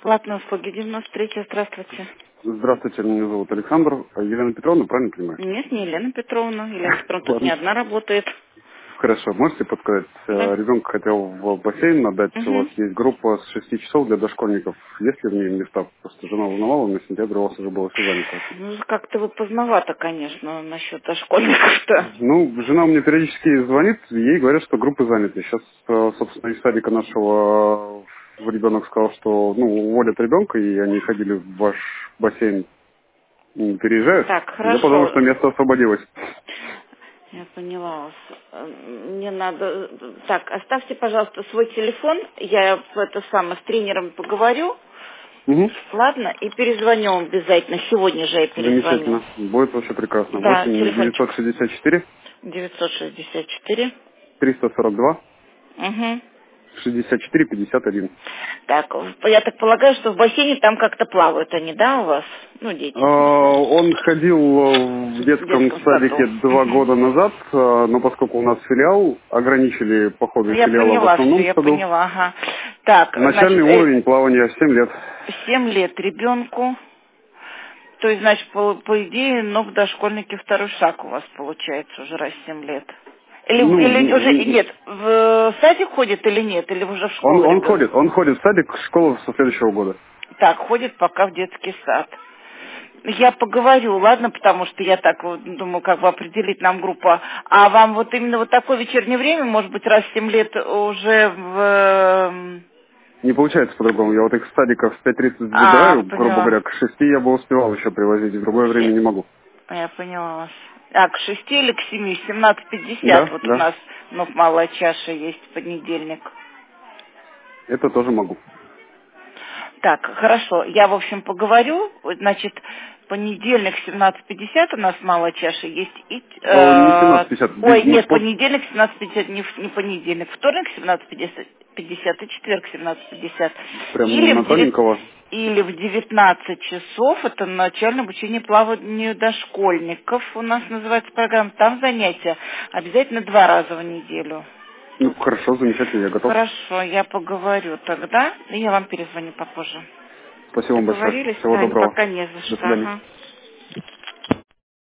Платные услуги 93. Здравствуйте. Здравствуйте, меня зовут Александр. Елена Петровна, правильно понимаю? Нет, не Елена Петровна. Елена Петровна тут не Ладно. одна работает. Хорошо, можете подсказать? Да. Ребенка хотел в бассейн отдать. У вас Угу. есть группа с 6 часов для дошкольников. Есть ли в ней места? Просто жена волновала, на сентябрь у вас уже было все занято. Ну, как-то вы поздновато, конечно, насчет дошкольников-то. Ну, жена мне периодически звонит, ей говорят, что группы заняты. Сейчас, собственно, из садика нашего ребенок сказал, что уволят ребенка, и они ходили в ваш бассейн, переезжают. Так, Я подумал, что хорошо. место освободилось. Я поняла вас. Мне надо... Так, оставьте, пожалуйста, свой телефон. Я с тренером поговорю. Угу. Ладно, и перезвоню вам обязательно. Сегодня же я перезвоню. Замечательно. Будет вообще прекрасно. Да, 8 телефончик. 964 964. 342 Угу. 64 51. Так, я так полагаю, что в бассейне там как-то плавают они, да, у вас? Ну, дети, в смысле. Он ходил в В детском детском саду. садике 2 года Угу. назад, но поскольку у нас филиал, ограничили походы Я филиала в поняла все, основном я саду. поняла, ага. Так, Начальный значит, уровень плавания 7 лет. 7 лет ребенку. То есть, значит, по идее, дошкольники второй шаг у вас получается уже раз 7 лет. Или уже Ну, нет, в садик ходит или нет, или уже в школу ребенок? он ходит в садик, в школу со следующего года. Так, ходит пока в детский сад. Я поговорю, ладно, потому что я так вот думаю, как бы определить нам группу. А вам вот именно вот такое вечернее время, может быть, раз в 7 лет уже Не получается по-другому. Я вот их с садика в 5:30 забираю, грубо поняла. говоря, к 6 я бы успевал еще привозить, в другое время Се- не могу. Я поняла вас. А, к 6 или к 7? 17:50 Да, вот у да, нас, малая чаша есть, понедельник. это тоже могу. Так, хорошо. Я, в общем, поговорю. Вот, значит, понедельник 17:50 у нас малая чаша есть. Не 17:50, Ой, нет, по понедельник 17:50, не понедельник. Вторник 17:50 и четверг 17:50. Или прям в на 9 тоненького. или в 19 часов, это начальное обучение плаванию дошкольников, у нас называется программа, там занятия обязательно 2 раза в неделю. Ну, хорошо, замечательно, я готов. Хорошо, я поговорю тогда, и я вам перезвоню попозже. Спасибо вам большое. Договорились? Всего Да, доброго. пока не за До что. свидания. Ага.